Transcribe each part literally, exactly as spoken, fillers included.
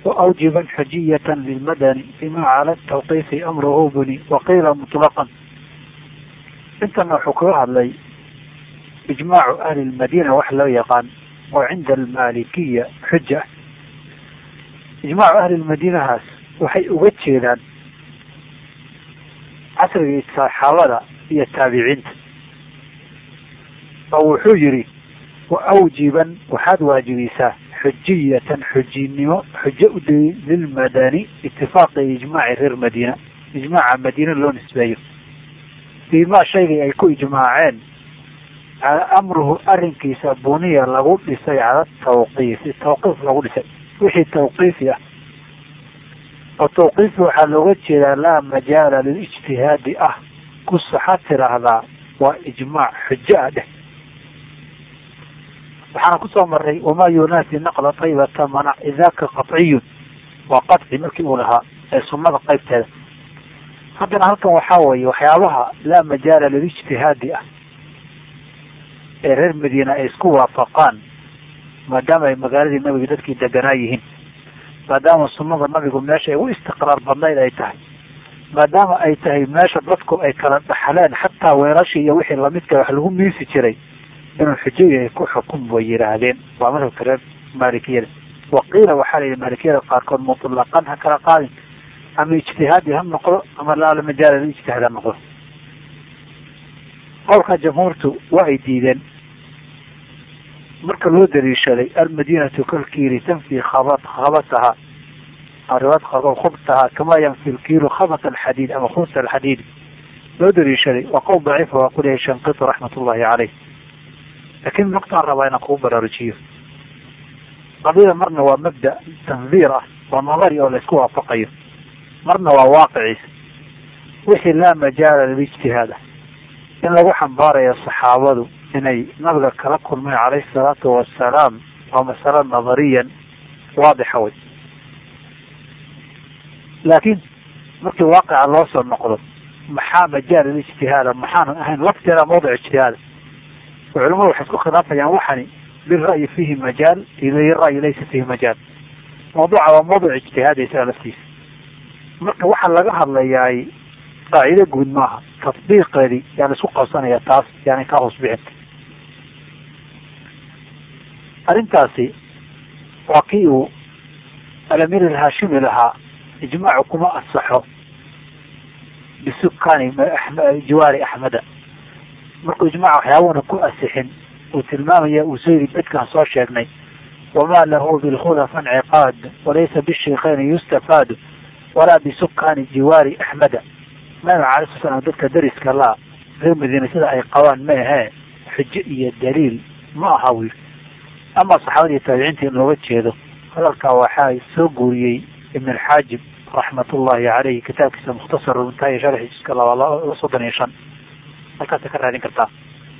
وأوجبا حجية للمدني فيما على التوقيف أمره بني وقيل مطلقا. انتنا حكوها لي إجماع أهل المدينة وحلا يقان وعند المالكية حجة. إجماع أهل المدينة هاس وحي أغتشيلان عصر الصحابة هي التابعين أو حجري وأوجبا وحد واجبيسا حجية حجينيو حجة للمدني اتفاق إجماع غير مدينة إجماع مدينة لو نسبيه فيما شيء يكون إجماعين على أمره أرنكي سابونية لغو لسي على التوقيف التوقيف لغو لسي وحي التوقيف يا التوقيف حلوغتش لا مجال للاجتهاد أه كالصحات هذا وإجماع حجة ده وحنا كسو مري وما ينافي نقل طيبة منع إذاك قطعي وقطعي ملكي لها السمة قيبتها haddana halkan waxaa weeye waxyaabaha laa majaala lilijtihaadi ah ee reer madiina ay isku waafaqaan maadaama ay magaaladii nabiga dadkii deganaa yihiin maadaama sunnada nabigu meesha ay u istiqraar badnayd ay tahay maadaama ay tahay meesha dadku ay kala dhaxleen xataa weerashii iyo wixii lamidka wax lagu miisi jiray inuu xujo ay ku xukum way yiraahdeen waa madhabka reer maalikiyada waqiila waxaa layidhi maalikiyada qaarkood mutlaqan ha kala qaadin أما اجتهادي هم نقول أما لا مجال الاجتهاد هم نقول قولك جمهورته وعيديدا مركز الودري الشري المدينة كالكيري تنفي خبط خبطها الرواد خبط خبطها كما ينفي الكيلو خبط الحديد أما خمس الحديد الودري الشري وقول ضعيف وقول يشنقط رحمة الله عليه لكن نقطة الربعين أقول برارجيه قضية مرنا ومبدأ تنظيره ونظري أو لسكوها فقيه مرنا وواقعي وحي لا مجال للاجتهاد إن لو حنبار يا الصحابة إني نبغى كلكم من عليه الصلاة والسلام ومسألة نظريا واضحة وي. لكن مركي واقع الله وصل النقطة محا مجال للاجتهاد محا أهين وقت إلى موضع اجتهاد وعلماء حسكو خلافة يعني وحني للرأي فيه مجال إلى الرأي ليس فيه مجال موضوع وموضع اجتهاد يسأل فيه marka waxa laga hadlayaa qaacida guud maaha tatbiiqeedi yani isku qabsanaya taas yani ka hoos bixin arintaasi waa kii uu alamir al-hashimi lahaa ijmaacu kuma asaxo bisukani jiwaari axmeda markuu ijmaaca waxyaabana ku asixin uu tilmaamaya uu soo yiri dadkaan soo sheegnay wamaa lahu bilkhulafa inciqaad walaysa bishaykhayn yustafaad ولا بسكان جوار أحمد ما عارف سنة ذلك درس كلا غير مدينة سيدة أي قوان ما هي حجية دليل ما هاوي أما صحابي التابعين تنو وجهه هذا الكواحاي سوقوري ابن الحاجب رحمة الله عليه كتاب كتاب مختصر ومنتهي شرح جسك الله والله وصدن يشان هكذا تكرر هذه كرتاه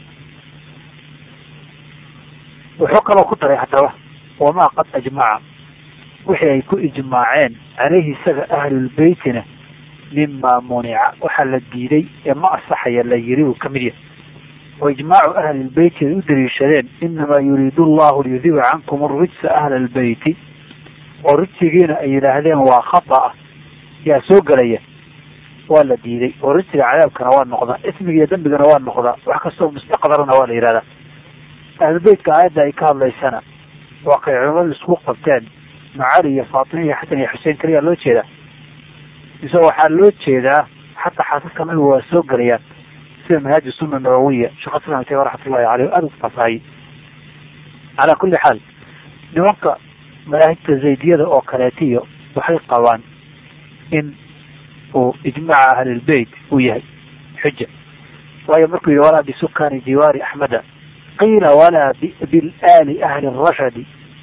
وحكى له كتر حتى وما قد أجمع وحي يكون إجماعين عليه سبع أهل البيتنا مما منع وحل الديني ما أصح يلا يريد كمية وإجماع أهل البيت يدري الشرين إنما يريد الله ليذيب عنكم الرجس أهل البيت والرجسين أي لهذين وخطأ يا سوق لي ولا ديني والرجس على كنوان نقضاء اسمي يدن بكنوان نقضاء وحكسوا مستقدر نوال إرادة أهل البيت كعادة إكار لي سنة واقع عمال السوق قبتان معالي فاطمية حتى يا حسين كريا لو تشيدا يسوي حال لو تشيدا حتى حاسس كمان هو سوق رياض في منهاج السنة النبوية شخصنا متى ورحمة الله عليه أدو تصحيح على كل حال نوقع ملاهج الزيدية أو كلاتية وحي قوان إن إجماع أهل البيت وياي حجة ويمركوا ولا بسكان جوار أحمد قيل ولا بالآل أهل الرشد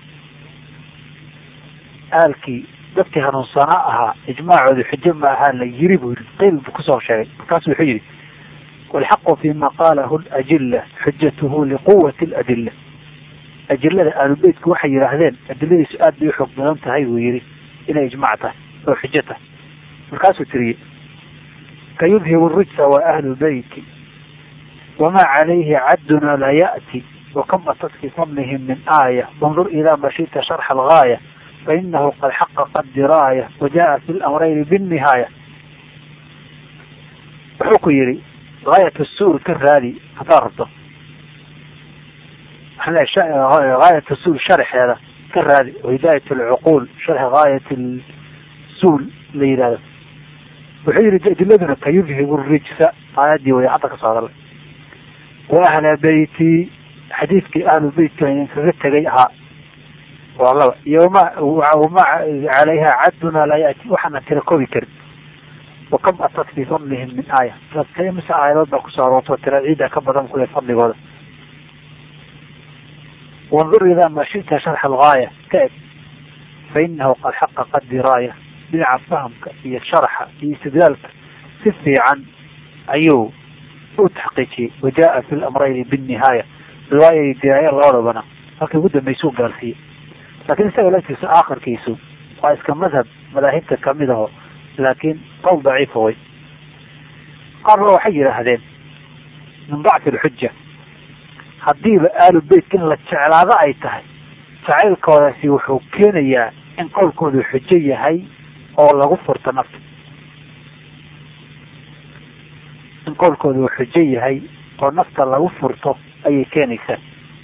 آلكي dadkii hanuunsanaa ahaa ijmaacooda xujo ma ahaa la yiri buu qeyl buu kusoo sheegay markaasuu wuxuu yidhi walxaqu fima qaalahu alajilla xujatuhu liquwati aladilla ajillada aalubeytku waxay yidhaahdeen adiladiisu aad bay u xoog badan tahay buu yidhi inay ijmaac tahay oo xujo tahay markaasuu tiriyey kayudhibu rijsa wa ahlu beyti wamaa calayhi cadduna la ya'ti wakam atat fi fadlihim min aaya wandur idaa mashita sharxa algaaya fainahu qad xaqaqa diraaya wajaءa fi lamrayni bالnihaaya. wuxuu ku yihi gaayat الsuul ka raadi haddaad rabto, gaayat الsuul sharxeeda ka raadi, hidaayat اlcuquul sharx gaayat الsuul la yihahdo. wuxuu yihi adiladuna ka yudhibu rijsa aayadii way hadda ka soo hadalay. wa ahla beyti xadiidkii ahlu beytka kaga tegay ahaa waa laba, iyo wama calayha cadduna laa yati waxaana tira koobi karin. wakam atat fi fadlihim min aaya, mise aayadood baa kusoo aroorto tira ciida ka badan kule fadligooda. wandur idaa ma shita sharxa algaaya ka eg fainahu qad xaqaqa diraaya. dhinaca fahamka iyo sharxa iyo istidlaalka si fiican ayuu u taxqiijiyey. wajaءa fi lamrayni bالnihaaya, riwaaya iyo diraaya labadabana halkii ugu dambeysuu gaarsiiyey. laakiin isaga laftiisa aakhirkiisu waa iska madhab madaahibta kamid aho, laakiin qowl daciifa way. qaarna waxay yidhaahdeen min dacfi alxuja, haddiiba aalu beyt in la jeclaado ay tahay, jacaylkoodaasi wuxuu keenayaa in qowlkoodu xujo yahay oo lagu furto nafta, in qowlkoodu uu xujo yahay oo nafta lagu furto ayay keenaysaa.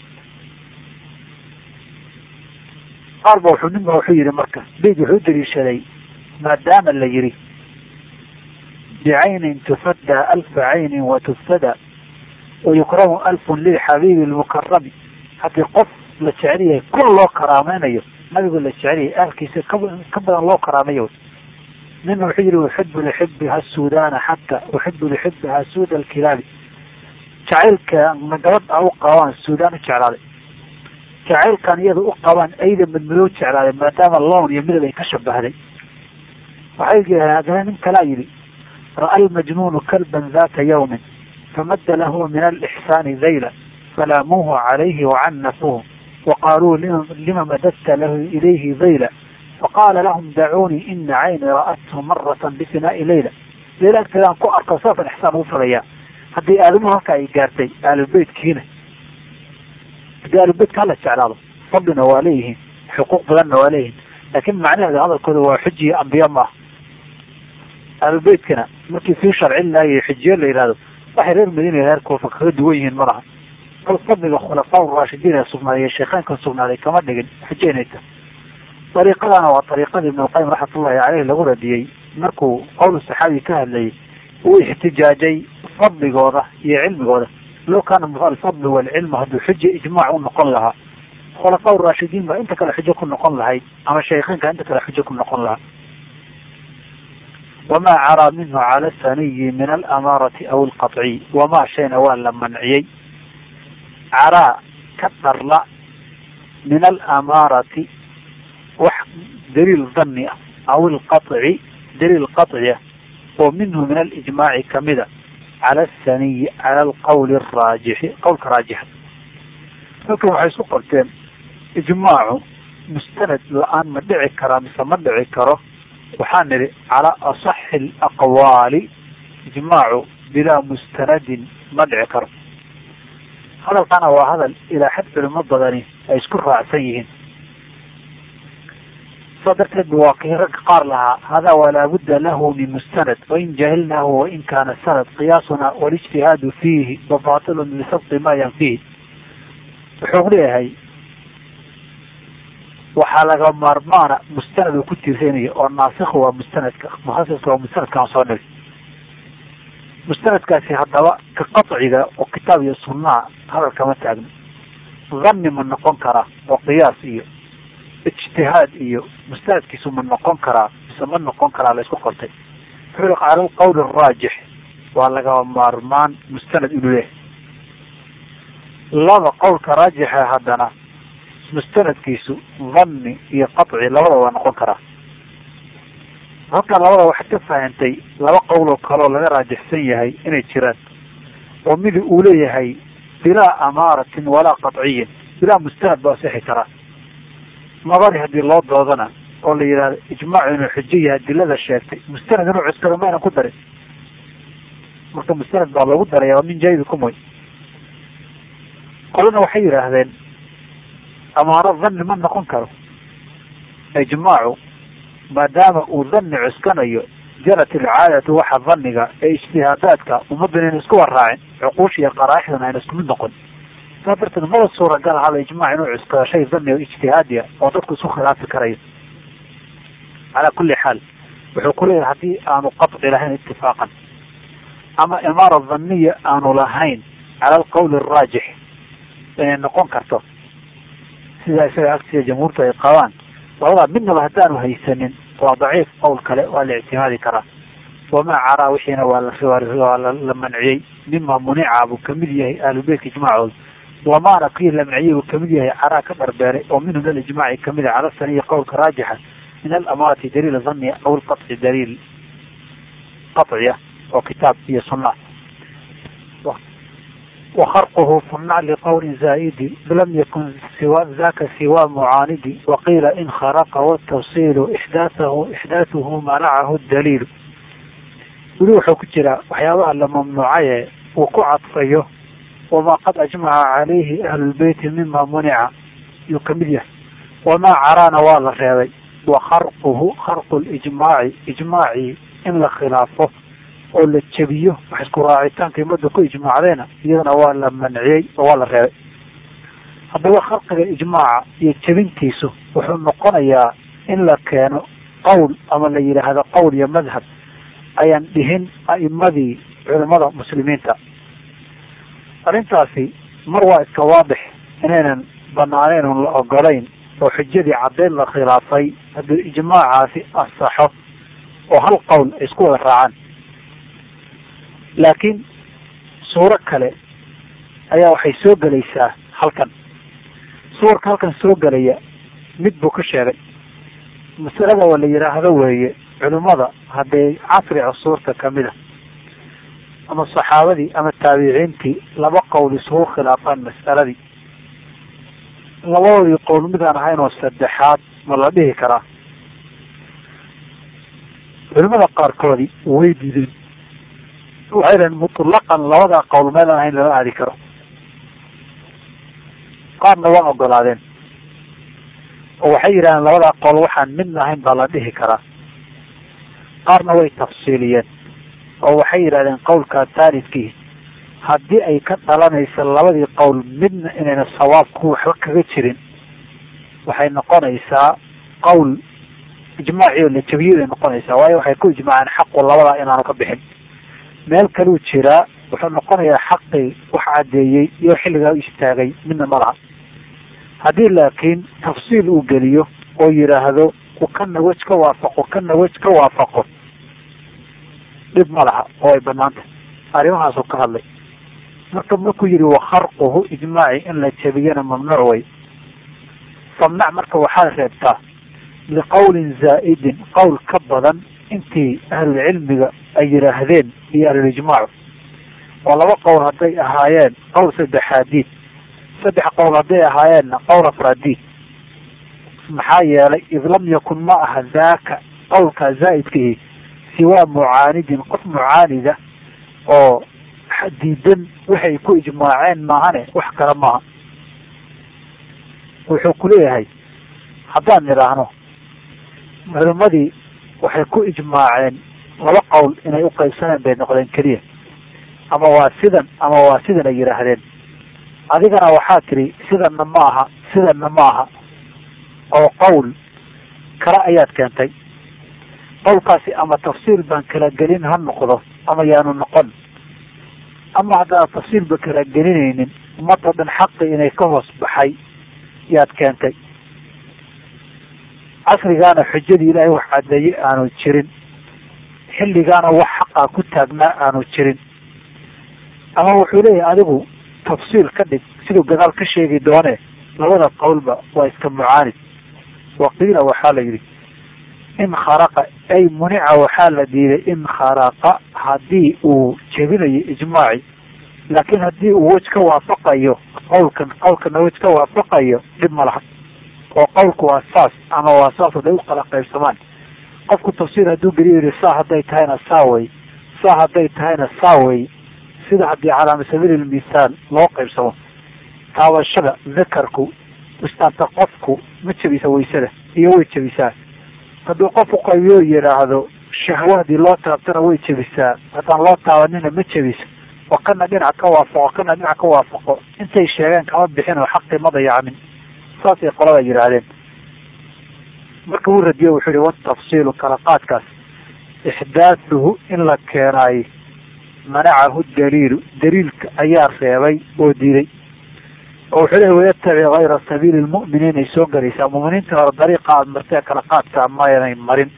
qaar ba wuxuu ninba wuxuu yihi marka beyt wuxuu u daliishaday maadaama la yihi bicaynin tufadda alfa caynin watuftada wayukramu alfun lilxabiibi lmukarami. haddii qof la jecel yahay kun loo karaameynayo, nabigu la jecel yahay ahalkiisa ka badan loo karaameeyo. nina wuxuu yihi uxibu lixibiha suudana xata uxibu lixibiha suuda alkilaabi. jacaylka ma gabadh a u qabaan suudaan u jeclaaday, jacaylkan iyada u qabaan ayda madmadow jeclaaday maadaama lown iyo midab ay ka shabahday. waxay yidhahdeen haddana nin kalaa yidhi ra'a almajnuunu kalban data yawmin famadda lahu min alixsaani dayla falaamuuhu calayhi wacanafuuhu waqaaluu lima madadta lahu ilayhi dayla faqaala lahum dacuunii ina cayni ra'athu maratan bifinaa'i layla. layla agteedaan ku arko saasaan ixsaan ugu falayaa. haddii aadamuhu halka ay gaartay aalubeytkiina, haddii aalubeytka hala jeclaado fadlina waa leeyihiin, xuquuq badanna waa leeyihiin, laakin macnaheeda hadalkooda waa xujiye ambiya maaha. aalubeytkana markii fii sharcillahi iyo xujiye la yihahdo waxay reer madiina reer kuufa kaga duwan yihiin ma laha. bal fadliga khulafaa raashidiin ee sugnaaday iyo sheekheynka sugnaaday kama dhigin xujo inay tahay. dariiqadana waa dariiqadii ibn alqayim raxmatullahi caleyh lagu radiyey markuu qowl saxaabi ka hadlayay, uu ixtijaajay fadligooda iyo cilmigooda. low kaana alfadl walcilmu hadduu xuja ijmaac u noqon lahaa, khulafaa raashidiin baa inta kale xujo ku noqon lahayd, ama sheekheynka inta kale xujo ku noqon lahaa. wamaa caraa minhu cala saniyi min alamaarati aw alqaطciy, wamaa shayna waa la manciyey caraa ka dharla min alamaarati wax daliil dani ah aw alqaطci daliil qaطci ah oo minhu min alijmaaci kamida cala asaniyi cala alqawli araajixi qowlka raajixa. halkan waxay isu qorteen ijmaacu mustanad la-aan ma dhici karaa mise ma dhici karo. waxaa nidhi calaa asaxi alaqwaali ijmaacu bilaa mustanadin ma dhici karo. hadalkana waa hadal ilaa xad culimo badani ay isku raacsan yihiin. saa darteed waa kii ragga qaar lahaa hada walaa budda lahu min mustanad wain jahilnahu wain kaana sanad qiyaasuna walijtihaadu fiihi wabatilun lisabti ma yanfihi. wuxuu leeyahay waxaa laga maarmaana mustanad uu ku tiirsanayo oo naasikhu waa mustanadka, mukhasiska waa mustanadkaan soo niri. mustanadkaasi haddaba ka qaطciga oo kitaab iyo sunnaha hadal kama taagno. dhanni ma noqon karaa oo qiyaas iyo ijtihaad iyo mustanadkiisu ma noqon karaa mise ma noqon karaa la isku qortay. wuxuu cala alqawl araajix waa laga maarmaan mustanad inuu leeyahay. laba qowlka raajixa haddana mustanadkiisu dhanni iyo qaطci labada waa noqon karaa. halkan labada waxaad ka fahantay laba qowl oo kale oo laga raajixsan yahay inay jiraan, oo midi uu leeyahay bilaa amaaratin walaa qaطciyin, bilaa mustanad baa asixi karaa. nabari haddii loo doodana oo la yidhahdo ijmaacu inuu xujo yahay adilada sheegtay, mustanad inuu cuskado ma aynan ku darin, marka mustanad baa loogu daraya waa min jaybikum way. qolana waxay yidhaahdeen amaaro dhanni ma noqon karo, ijmaacu maadaama uu dhanni cuskanayo jarat ilcaadatu waxa dhanniga ee ijtihaadaadka ummaddan ayna isku waraacin cuquusha iyo qaraaixdan ayna isku mid noqon saa darteed maba suuragal ahaba ijmaac inuu cuskado shay dhanni o ijtihaadiya oo dadku isku khilaafi karayo calaa kulli xaal wuxuu ku leeyahay haddii aanu qaطci lahayn itifaaqan ama imaara dhanniya aanu lahayn cala alqawli araajix inay noqon karto sidaa isaga agtiisa jamhuurta ay qabaan labadaa midnaba haddaanu haysanin waa daciif qowl kale waa la ictimaadi karaa wamaa caraa wixiina waa lawaa la manciyey mima munica buu kamid yahay ahlubeytka ijmaacooda wamaana kii la manciyey buu kamid yahay caraa ka dharbeeray oo minhu min alijmaaci kamid a cala saniya qowlka raajixa min alamaarati daliil dhanniya aw lqaطci daliil qaطciya oo kitaab iyo sunna وخرقه في النعل قول زائد لم يكن سوى ذاك سوى معاند وقيل إن خرق والتوصيل إحداثه إحداثه منعه الدليل ولوحه كجرا وحيابها لممنوعية وكعطفيه وما قد أجمع عليه أهل البيت مما منع يكمله وما عرانا والله خيري وخرقه خرق الإجماع إجماعي إن خلافه oo la jabiyo wax isku raacitaanka ummadda ku ijmaacdeena iyadana waa la manciyey oo waa la reebay haddaba khalqiga ijmaaca iyo jabintiisu wuxuu noqonayaa in la keeno qowl ama la yidhaahdo qowl iyo madhab ayaan dhihin a'imadii culimada muslimiinta arrintaasi mar waa iska waadix inaynan banaaneyn oon la ogolayn oo xujadii caddeyn la khilaafay haddii ijmaacaasi asaxo oo hal qowl ay isku wada raacaan laakiin suuro kale ayaa waxay soo gelaysaa halkan suurka halkan soo gelaya mid buu ka sheegay masalada waa la yidhaahdo weeye culimmada hadday casri cusuurta kamid a ama saxaabadii ama taabiciintii laba qowl isugu khilaafaan mas'aladii labadoodii qowl midaan ahayn oo saddexaad ma la dhihi karaa culimada qaarkoodii way diideen waxay dhahen mutlaqan labadaa qowl meel aan ahayn lama aadi karo qaarna waa ogolaadeen oo waxay yidhahdeen labadaa qowl waxaan midna ahayn baa la dhihi karaa qaarna way tafsiiliyeen oo waxay yidhahdeen qowlkaa taalidkii haddii ay ka dhalanaysa labadii qowl midna inayna sawaabku waxba kaga jirin waxay noqonaysaa qowl ijmaaci oo la jabiyo bay noqonaysaa waayo waxay ku ijmaaceen xaqu labadaa inaanu ka bixin meel kaluu jiraa wuxuu noqonayaa xaqii wax caddeeyey iyo xilligaa u istaagay midna ma laha haddii laakiin tafsiil uu geliyo oo yidhaahdo ku kana wej ka waafaqo kana wej ka waafaqo dhib ma laha oo ay banaanta arrimahaasuu ka hadlay marka markuu yihi wakharquhu ijmaaci in la jabiyana mamnuuc way famnac marka waxaad reebtaa liqawlin zaa'idin qowl ka badan intii ahlulcilmiga ay yidhaahdeen iyo ahlulijmaacu oo laba qowl hadday ahaayeen qowl saddexaadiid saddex qowl hadday ahaayeenna qowl afraadiid maxaa yeelay id lam yakun ma aha daaka qowlkaa zaa'idkihi siwaa mucaanidin qof mucaanida oo diidan waxay ku ijmaaceen maahane wax kale maaha wuxuu kuleeyahay haddaan idhaahno culimadii waxay ku ijmaaceen laba qowl inay u qaybsaneen bay noqdeen keliya ama waa sidan ama waa sidan ay yidhaahdeen adigana waxaa tidhi sidanna ma aha sidanna ma aha oo qowl kale ayaad keentay qowlkaasi ama tafsiil baan kala gelin ha noqdo ama yaanu noqon ama haddaan tafsiilba kala gelinaynin ummadda dhan xaqi inay ka hoos baxay yaad keentay casrigaana xujadii ilaahay wax caddeeye aanu jirin xilligaana wax xaqaa ku taagnaa aanu jirin ama wuxuu leeyahay adigu tafsiil ka dhig siduu gadaal ka sheegi doone labada qowlba waa iska mucaanid waqiila waxaa la yidhi in kharaqa ay munica waxaa la diiday in kharaqa haddii uu jebinayo ijmaaci laakiin haddii uu wej ka waafaqayo qowlkan qowlkana wej ka waafaqayo dhib ma laha oo qowlku waa saas ama waa saas haday u kala qaybsamaan qofku tafsiir hadduu geliyo yihi saa hadday tahayna saa wey saa hadday tahayna saa wey sida haddii calaa sabiili lmithaal loo qaybsamo taabashada dakarku istaanta qofku ma jabisa waysada iyo way jebisaa. hadduu qof uqaybiyo yidhaahdo shahwo hadii loo taabtana way jebisaa, haddaan loo taabanina ma jebiso, oo kana dhinac ka waafaqo kana dhinac ka waafaqo, intay sheegeen kama bixin oo xaqii ma dayacmin. saasay qolada yidhaahdeen. marka uu radiyo wuxuu yihi watafsiilu kala qaadkaas ixdaathuhu in la keenaayo manacahu daliilu daliilka ayaa reebay oo diiday. oo wuxuu leeyahy wayatabic hayra sabiili lmu'miniin ay soo galaysaa, mu'miniinta hore dariiqa aada martee kala qaadka mayanay marin.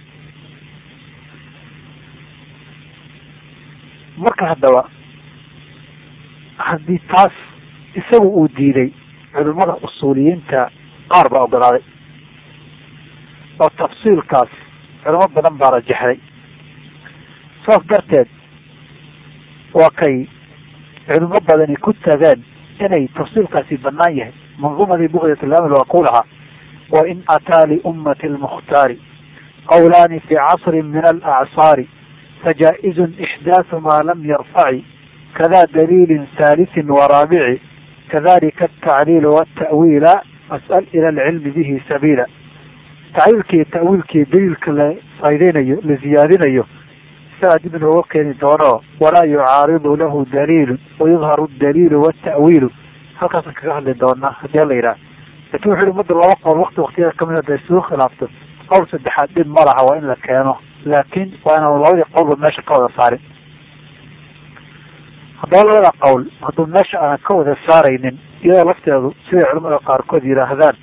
marka haddaba haddii taas isagu uu diiday, culimada usuuliyiinta qaar baa ogolaaday oo tafsiilkaas culimo badan baa rajaxday. saas darteed waa kay culimo badani ku tageen inay tafsiilkaasi banaan yahay. manduumadii buqyat lamil waa ku lahaa wain ataa liummati lmukhtaari qawlaani fi casri min alacsaari fajaa-izun ixdaaثu maa lam yarfaci kada daliilin haaliثin waraabici kadalika atacliil wataأwiila fas'al ila alcilmi bihi sabiila. tacliilkii ta'wiilkii daliilka la faydeynayo la ziyaadinayo isagaa dib inooga keeni doono walaa yucaaridu lahu daliilu wayudharu daliilu wataأwiilu halkaasaan kaga hadli doonaa hadii la yidhaha. lakin wuxu hi umada laba qowl wakti waktiyada kamid haday isugu khilaafto qowl saddexaad dhib ma laha waa in la keeno, laakin waa inaan labadii qowlba meesha ka wada saarin. haddaba labada qowl hadduu meesha aanan ka wada saaraynin iyadoo lafteedu siday culamada qaarkood yidhaahdaan,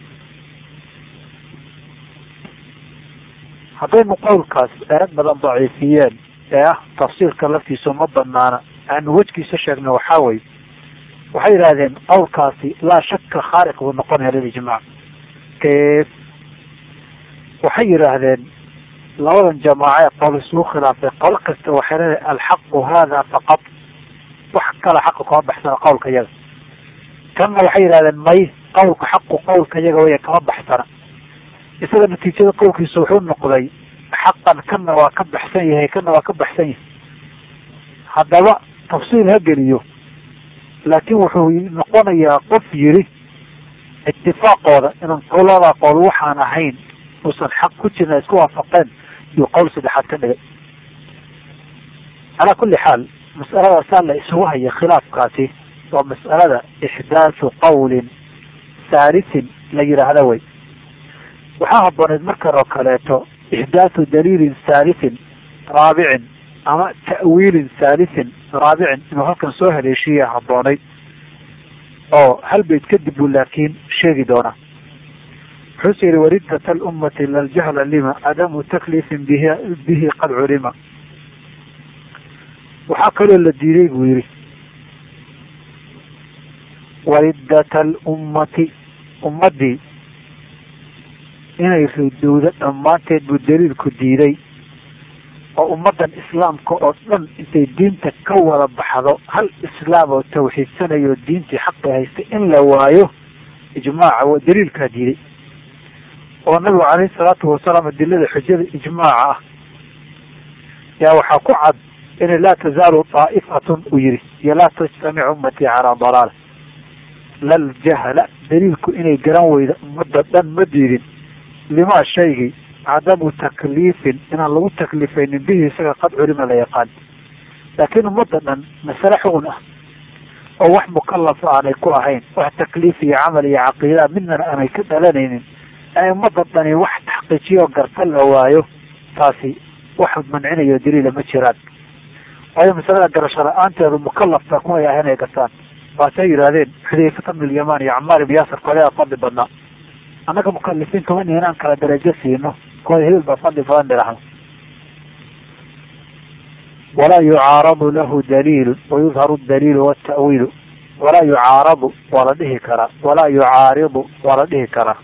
haddaynu qowlkaas erag badan daciifiyeen ee ah tafsiirka laftiisu ma banaana aanu wejkiisa sheegno waxaa weye waxay yidhahdeen qowlkaasi laa shaka khaariq buu noqonaya lilijmaac. kayf waxay yidhaahdeen labadan jamaace ee qowl isugu khilaafay qolo kasta waxay leedahay alxaqu hada faqad, wax kala xaqa kama baxsana qowlka yaga. kanna waxay yidhahdeen may qowlka xaqu qowlka yaga way kama baxsana. isaga natiijada qowlkiisa wuxuu noqday xaqan kana waa ka baxsan yahay kana waa ka baxsan yahay. haddaba tafsiil ha geliyo, laakin wuxuu noqonayaa qof yiri itifaaqooda inaan qowladaa qowl waxaan ahayn uusan xaq ku jirna isku waafaqeen iyo qowl saddexaad ka dhigay. calaa kuli xaal mas'aladaasaa la isugu haya khilaafkaasi waa mas'alada ixdaathu qawlin haalisin la yidhaahda way. waxaa habooneed markan oo kaleeto ixdaathu daliilin haalisin raabicin ama ta'wiilin haalisin raabicin inuu halkan soo haleeshiya habooneyd oo hal bayt kadib buu laakiin sheegi doonaa. wuxuuse yihi wariddat alummati ila ljahla lima cadamu takliifin bihi bihi qad culima. waxaa kaloo la diiday buu yihi wariddat alummati ummadii inay ridowdo dhammaanteed buu daliilku diiday oo ummadan islaamka oo dhan intay diinta ka wada baxdo hal islaam oo tawxiidsanayo diintii xaqi haysta in la waayo ijmaaca waa daliilkaa diiday. oo nabigu caleyhi salaatu wasalaam adilada xujada ijmaaca ah yaa waxaa ku cad inay laa tazaalu daa'ifatun uu yihi iyo laa tajtamicu ummatii calaa dalaala. lal jahla daliilku inay garan weyda ummadda dhan ma diidin limaa shaygii cadamu takliifin inaan lagu taklifaynin bihi isaga qad culima la yaqaan. laakiin ummadda dhan masale xugun ah oo wax mukalafa aanay ku ahayn, wax takliif iyo camal iyo caqiidaa midnana aanay ka dhalanaynin, ay ummadda dhani wax taxqiijiyo garta la waayo, taasi wax mancinayo daliila ma jiraan. waayo masalada garasho la-aanteedu mukalafta kuway ahayn ay gartaan. waatay yidhahdeen xudayfata bn lyamaan iyo camaar ibn yaasir koodea fadli badnaa, annaga mukalifiin kama nihin inaan kala darajo siino, kooda hebel baa fadli badan dhirahno. walaa yucaaradu lahu daliilu wayudharu daliilu watawiilu. walaa yucaaradu waa la dhihi karaa, walaa yucaaridu waa la dhihi karaa.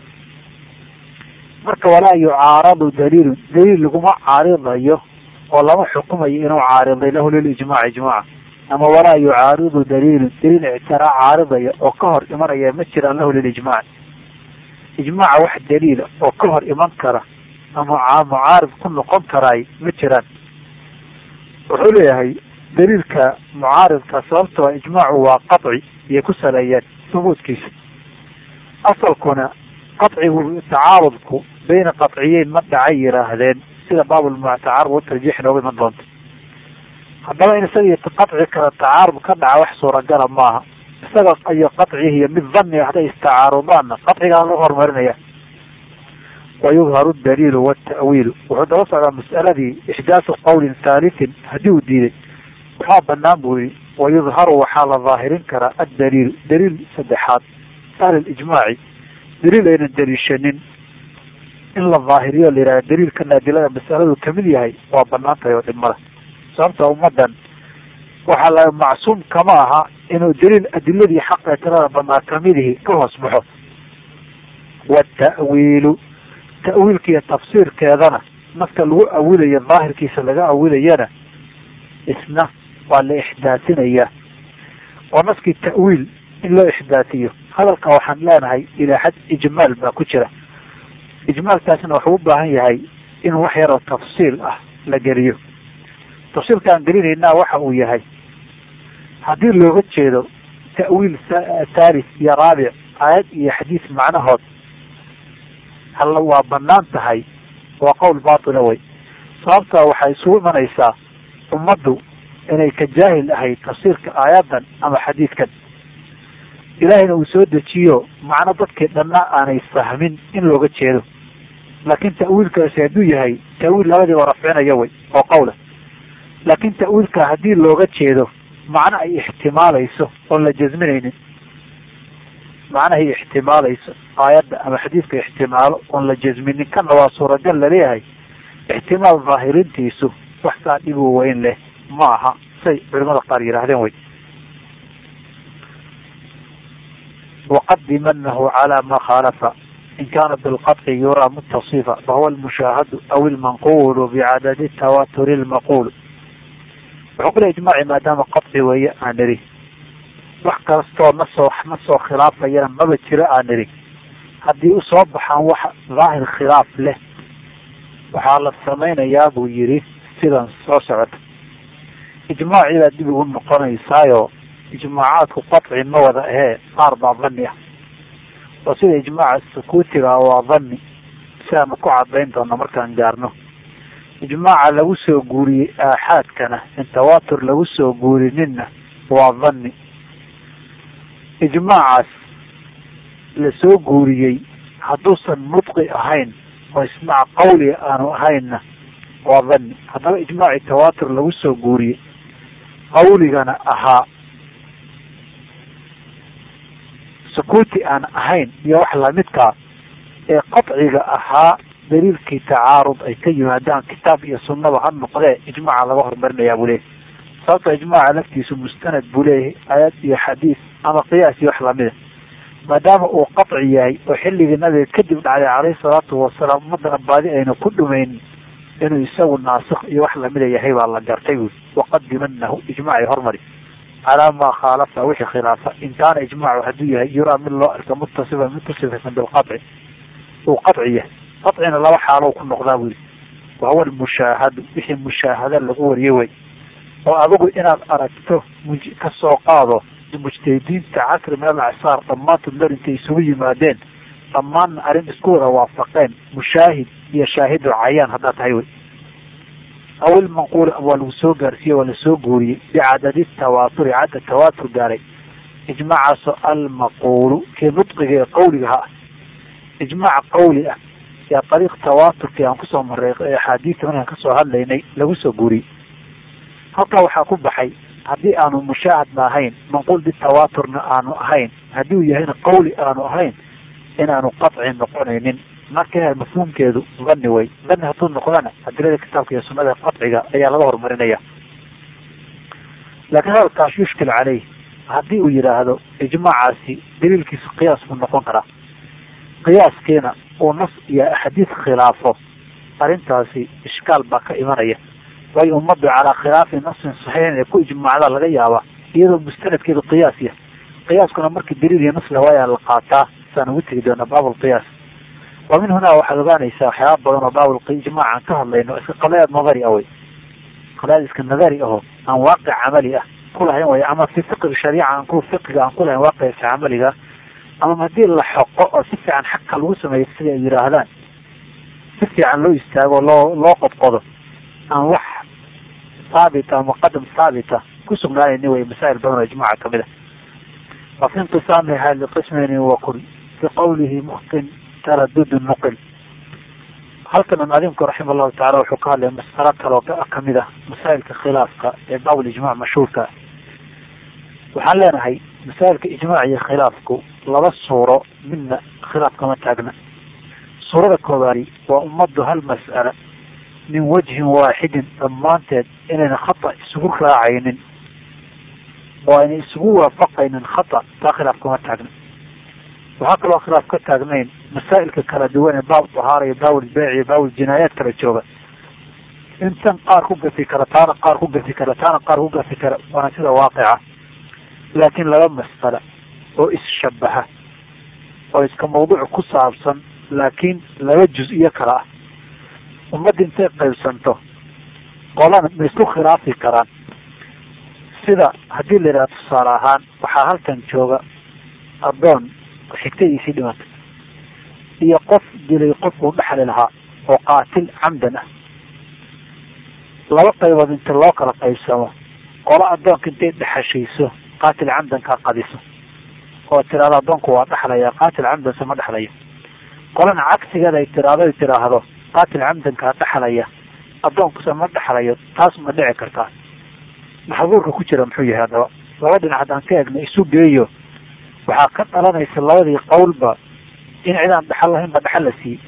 marka walaa yucaaradu daliilu daliil laguma caaridayo oo lama xukumayo inuu caariday lahu lilijmaac ijmaaca, ama walaa yucaaridu daliilu daliil ictiraa caaridaya oo ka hor imanaya ma jiraan lahu lilijmaac. ijmaaca wax daliila oo ka hor iman kara ama mucaarid ku noqon karaay ma jiraan. wuxuu leeyahay daliilka mucaaridka sababtoo ijmaacu waa qaطci iyo ku saleeyeen hubuudkiisa. asalkuna qacigu tacaarudku bayna qaciyeyn ma dhacay yihaahdeen sida baabulmutacaarud watarjiix nooga iman doonta. haddaba in isaga iyo qaci kala tacaarud ka dhaca wax suuragala maaha. isaga iyo qacihi iyo mid dhanni hadday istacaarudaanna qacigaa lagu horumarinaya. wayudharu daliilu watawiilu wuxuu daba socdaa mas'aladii ixdaasu qawlin haalitin haddii uu diiday waxaa banaan buu yihi wayudharu waxaa la daahirin karaa addaliil daliil saddexaad ahlilijmaaci daliil aynan daliishanin in la daahiriyo la yihahda daliilkan adilada masaladu kamid yahay waa banaan tahay oo dhibmada. sababta ummadan waxaa la macsuum kama aha inuu daliil adiladii xaqa tirada banaa kamidihi ka hoos baxo. watawiilu ta'wiilka iyo tafsiirkeedana nafta lagu awilayo daahirkiisa laga awilayana isna waa la ixdaasinaya. oo naskii ta'wiil in loo ixdaasiyo hadalka waxaan leenahay ilaa xad ijmaal baa ku jira. ijmaalkaasna wuxuu u baahan yahay in wax yaroo tafsiil ah la geliyo. tafsiilka aan gelinaynaa waxa uu yahay haddii looga jeedo ta'wiil thalith iyo raabic aayad iyo xadiis macnahood halla waa banaan tahay waa qowl baatila way. sababtaa waxay isugu imanaysaa ummaddu inay ka jaahil ahayd tafsiirka aayadan ama xadiidkan. ilaahayna uu soo dejiyo macno dadkii dhanna aanay fahmin in looga jeedo. laakiin ta'wiilkaasi hadduu yahay ta'wiil labadiiba rafcinaya way oo qowla. laakiin ta'wiilka haddii looga jeedo macno ay ixtimaalayso oon la jasminaynin macnahay ixtimaalayso aayadda ama xadiidka ixtimaalo oon la jasminin kana waa suuragal laleeyahay ixtimaal daahirintiisu wax saa dhibuu weyn leh ma aha say culimada qaar yidhaahdeen way. waqadimanahu calaa ma khaalafa in kaana bilqaطci yuraa mutasifa fahuwa almushaahadu aw ilmanqulu bicadadi tawaturi lmaquul. wuxuu ku le ijmaaci maadaama qaطci weeye aan niri wax kastoo nasoo na soo khilaafayana maba jiro aan niri haddii usoo baxaan wax daahir khilaaf leh waxaa la samaynayaa buu yihi sidan soo socota. ijmaacii baa dib ugu noqonaysaayo ijmaacaadku qaطci ma wada ahee qaar baa dhanni ah oo sida ijmaaca sukuutiga waa dhanni siaanu ku cadayn doona markaan gaarno. ijmaaca lagu soo guuriyey aaxaadkana in tawaatur lagu soo guurininna waa dhanni. ijmaacaas la soo guuriyey hadduusan nudqi ahayn oo ismaac qawliga aanu ahaynna waa dhanni. haddaba ijmaacii tawaatur lagu soo guuriyey qawligana ahaa sukuuti aan ahayn iyo wax lamidkaa ee qaطciga ahaa daliilkii tacaarud ay ka yimaadaan kitaab iyo sunnaba ha noqdee ijmaaca laga horumarinayaa buu leeyahy. sababta ijmaaca laftiisu mustanad buu leeyahay aayad iyo xadiis ama qiyaas iyo wax lamida. maadaama uu qaطci yahay oo xilligii nabiga kadib dhacday calayhi salaatu wasalaam ummadana baadi ayna ku dhumaynin inuu isagu naasikh iyo wax lamida yahay baa la gartay buui. waqadimanahu ijmaacii hormari calaa maa khaalafa wixii khilaafa in kaana ijmaacu hadduu yahay yuraa mid loo arka mutasifan mutasifan bilqaطci uu qaطci yahay. qaطcina laba xaalo ku noqdaa buu yihi wahuwa almushaahadu wixii mushaahada lagu wariyey way oo adigu inaad aragto kasoo qaado mujtahidiinta casri min alacsaar dhammaantood mer intay isugu yimaadeen dhammaanna arrin isku wada waafaqeen mushaahid iyo shaahidu cayaan haddaad tahay wey. aw ilmanquul waa lagu soo gaarsiiye waa lasoo guuriyey bicadadi tawaaturi cadda tawaatur gaaray. ijmaacaasoo almaquulu kii nudqiga ee qawliga ha ah. ijmaac qawli ah yaa ariiq tawaaturkii aan kusoo maray axaadiista markaan kasoo hadlaynay lagu soo guuriyey. halkaa waxaa ku baxay haddii aanu mushaahadna ahayn manquul bitawaaturna aanu ahayn haddii uu yahayna qawli aanu ahayn inaanu qaطci noqonaynin. marka mafhuumkeedu dhanni way. dhanni hadduu noqdana adilada kitaabka iyo sunada qaطciga ayaa laga horumarinaya. laakiin hadalkaas yushkil caleyh haddii uu yidhaahdo ijmaacaasi daliilkiisa qiyaas buu noqon karaa qiyaaskiina uu nas iyo axaadiis khilaafo arrintaasi ishkaal baa ka imanaya. waayo ummaddu calaa khilaafi nasin saxiixin ee ku ijmaacda laga yaaba iyadoo mustanadkeedu qiyaas yahay. qiyaaskuna markii daliil iyo nas lawaayaa la qaataa saan ugu tegi doona baabulqiyaas. wa min hunaa waxaad ogaanaysaa waxyaaba badan oo baabulijmaac aan ka hadlayno iska qadayaad nadari ah wey. qadayaad iska nadari aho aan waaqic camali ah kulahayn way ama fi fiqi shariica aan ku fiqiga aan kulahayn waaqica camaliga ama haddii la xoqo oo si fiican xagka lagu sameeyo sida ay yidhaahdaan si fiican loo istaago loo loo qodqodo aan wax haabita ama qadam haabita ku sugnaanayni way masaa'il badan oo ijmaaca kamid ah وفي انقسامها لقسمين وكل في قوله مخطن تردد النقل halkan imaamku raximah allahu tacaala wuxuu ka hadlay mas'alo kale oo kamid ah masaa'ilka khilaafka ee bawl ijmaac mashhuurka waxaan leenahay masaa'ilka ijmaac iyo khilaafku laba suuro midna khilaaf kama taagna suurada koobaadi waa ummadu hal mas'ala min wajhin waaxidin dhammaanteed inayna khata isugu raacaynin oo ayna isugu waafaqaynin khata taa khilaaf kama taagna waxaa kaloo khilaaf ka taagnayn masaa'ilka kala duwan ee baab tahaara iyo baawil beec iyo baawil jinaayaad kala jooga intan qaar ku gafi kara taana qaar ku gafi kara taana qaar ku gafi kara waana sida waaqica laakiin laba mas'ala oo isshabaha oo iska mawduuc ku saabsan laakiin laba juz-iyo kale ah ummadda intay qaybsanto qolana ma isku khilaafi karaan sida haddii la yidhaha tusaale ahaan waxaa halkan jooga addoon xigtadiisii dhimatay iyo qof dilay qof uu dhexli lahaa oo qaatil camdan ah laba qaybood inta loo kala qaybsamo qolo addoonka intay dhexashayso qaatil camdankaa qadiso oo tiraahdo addoonku waa dhexlaya qaatil camdanse ma dhexlayo qolana cagsigeeda ay tiraahdo ay tiraahdo qaatil camdankaa dhexlaya addoonkuse ma dhexlayo taas ma dhici kartaa maxduurka ku jira muxuu yahay haddaba laba dhinac haddaan ka egno isu geeyo waxaa ka dhalanaysa labadii qowlba in cidaan dhaxal lahayn ba dhaxal la siiyey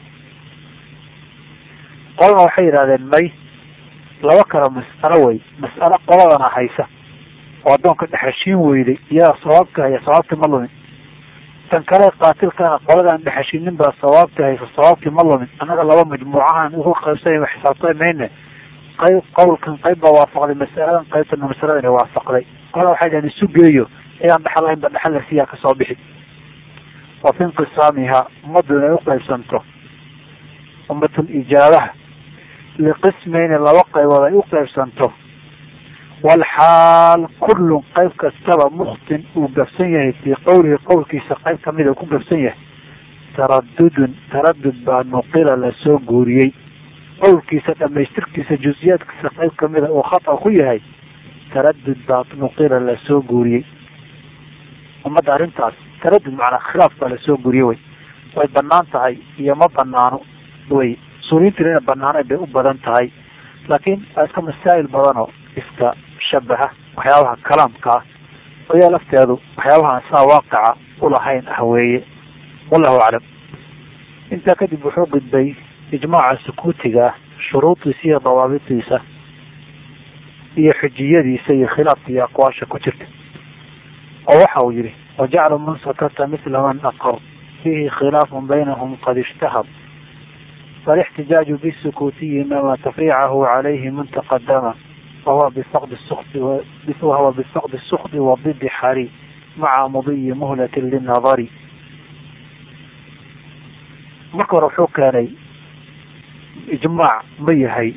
qolana waxay yidhahdeen may laba kala mas'alo wey mas'alo qoladana haysa oo addoonka dhexashiin weyday iyadaa sawaabka haya sawaabtii ma lumin tan kale qaatilkana qoladaan dhexashiinin baa sawaabtii haysa sawaabtii ma lumin annaga laba majmuucahan ugu qaybsana xisaabtay mayne qayb qowlkan qayb baa waafaqday mas'aladan qaybtana masaladan waafaqday qolana waxay dhahen isu geeyo cidaan dhaxal lahayn ba dhaxal la siiyaa kasoo bixi wa fi inqisaamiha ummaddu inay uqaybsanto ummatul ijaabaha liqismayni laba qaybood ay uqaybsanto walxaal kullun qayb kastaba mukhtin uu gafsan yahay fii qowlihi qowlkiisa qayb kamida ku gafsan yahay taradudun taradud baa nuqila lasoo guuriyey qowlkiisa dhamaystirkiisa juziyaadkiisa qayb kamida uu khata ku yahay taradud baa nuqila lasoo guuriyey ummadda arrintaas taradud macnaa khilaaf baa lasoo guuriyey wey way banaan tahay iyo ma banaano wey suuriyiintina ina banaanay bay u badan tahay laakiin waa iska masaa'il badanoo iska shabaha waxyaabaha kalaamka ah oyaa lafteedu waxyaabahaan saa waaqica ulahayn ah weeye wallahu aclam intaa kadib wuxuu gudbay ijmaaca sukuutiga ah shuruudiisa iyo dawaabitiisa iyo xujiyadiisa iyo khilaafka iyo aqwaasha ku jirta oo waxa uu yihi wajaclu man sakata mithla man aqar fiihi khilaafun baynahum qad ishtahar فالاحتجاج بالسكوتي إنما تفريعه عليه من تقدم وهو بفقد السخط وهو بفقد السخط وضد حري مع مضي مهلة للنظر مكر حكاني إجماع ميهي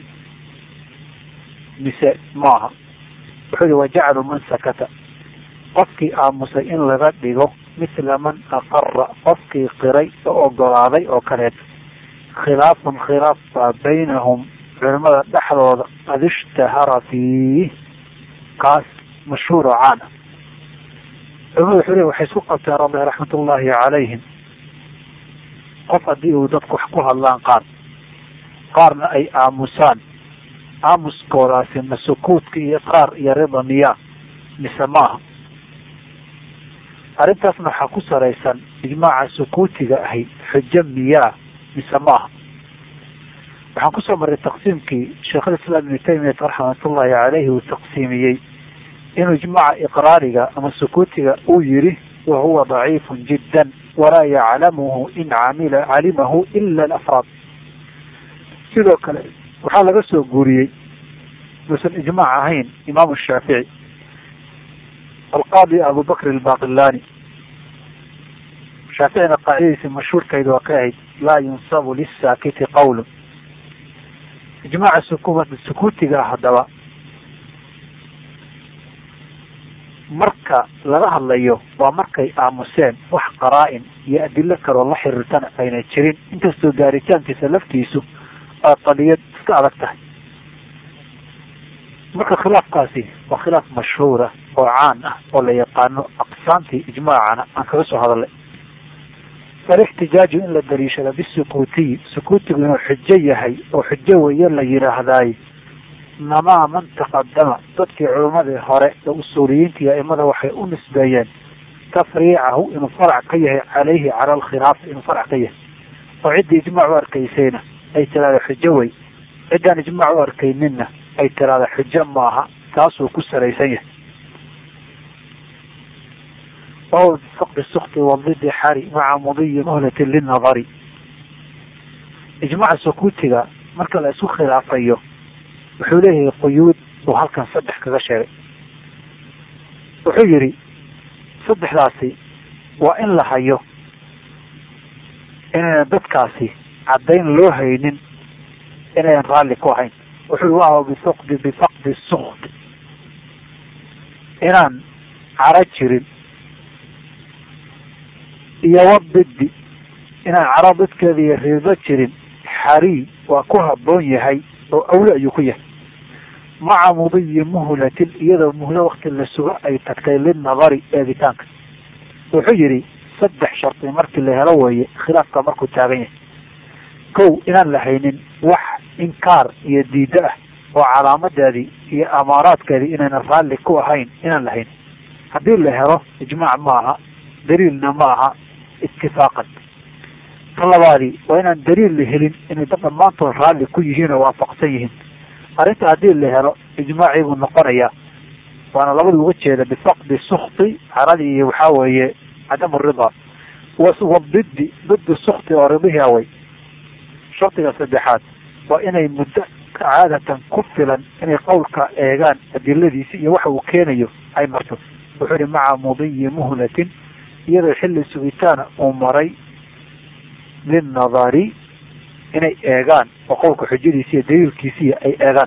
نساء معها وحولي وجعل من سكت قفكي آمسي إن لغدقه مثل من أقر قفكي قري أو قراضي أو كريت خلاف خلاف بينهم علماء دحلوda قد اشتهر فيه قاس مشهور عانا علماء حريه waxay isku qabteen rabbi raxmatullaahi calayhim qof haddii uu dadku wax ku hadlaan qaar qaarna ay aamusaan aamuskoodaasi ma sukuudka iyo qaar iyo rida miyaa mise maaha arrintaasna waxaa ku saraysan ijmaaca sukuutiga ahi xujo miyaa mise maaha waxaan kusoo maray taqsiimkii sheekhulislaam ibnu taymiyat raxmatullaahi caleyhi uu taqsiimiyey inuu ijmaaca iqraariga ama sukuutiga uu yihi wahuwa daciifun jiddan walaa yaclamuhu in camila calimahu ila alafraad sidoo kale waxaa laga soo guuriyey uusan ijmaac ahayn imaamu shaafici alqaadi abubakr albaqilani shaaficina qaacidadiisi mashhuurkayda waa ka ahayd laa yunsabu lisaakiti qawlu ijmaaca sukuutiga haddaba marka laga hadlayo waa markay aamuseen wax qaraa-in iyo adilo kaloo la xiriirtana ayna jirin, inkastoo gaaritaankiisa laftiisu aa qadiyad iska adag tahay. marka khilaafkaasi waa khilaaf mashhuura oo caan ah oo la yaqaano aqsaamtii ijmaacana aan kaga soo hadalay. falixtijaaju in la daliishada bisukuutiyi, sukuutigu inuu xujo yahay oo xujo weeye la yidhaahdaay namaa man taqadama, dadkii culimmadii hore ee usuuliyiinta iyo aimada waxay u nisbeeyeen tafriicahu inuu farac ka yahay calayhi cala alkhilaafi, inuu farac ka yahay oo ciddii ijmaac u arkaysayna ay tiraahda xujo wey, ciddaan ijmaac u arkayninna ay tiraahda xujo maaha, taasuu ku salaysan yahay. wahuwa bifaqdi sukti wadidi xari maca mudiyi muhlati linadari. ijmaaca sukuutiga marka la isku khilaafayo wuxuu leeyahay quyuud uu halkan saddex kaga sheegay. wuxuu yidhi saddexdaasi waa in la hayo inaynan dadkaasi caddayn loo haynin inayan raalli ku ahayn. wuxuu waa bifaqdi bifaqdi sukt, inaan caro jirin, iyo wadidi inaan caro dadkeeda iyo riibo jirin. xari waa ku habboon yahay oo awle ayuu ku yahay. maca mudiyi muhlatin, iyadoo muhlo wakti la sugo ay tagtay linadari eegitaanka. wuxuu yidhi saddex shardi markii la helo weeye khilaafka markuu taagan yahay. kow, inaan la haynin wax inkaar iyo diida ah oo calaamadeedii iyo amaaraadkeedii inayna raalli ku ahayn inaan la haynin. haddii la helo ijmaac maaha, daliilna maaha itifaaqan. ta labaadii waa inaan daliil la helin inay dad dhammaantood raalli ku yihiin oo waafaqsan yihiin. arrinta haddii la helo ijmaacii buu noqonayaa, waana labada uga jeeda bifaqdi sukti caradii iyo waxaa weeye cadamu ridaa, wadidi didi sukti oo ridihii awey. shardiga saddexaad waa inay muddo caadatan ku filan inay qowlka eegaan adiladiisi iyo waxa uu keenayo ay marto. wuxuu yihi maca mudiyi muhlatin, iyadoo xilli sugitaana uu maray linadari inay eegaan oo qowlka xujadiisi iyo daliilkiisiiya ay eegaan.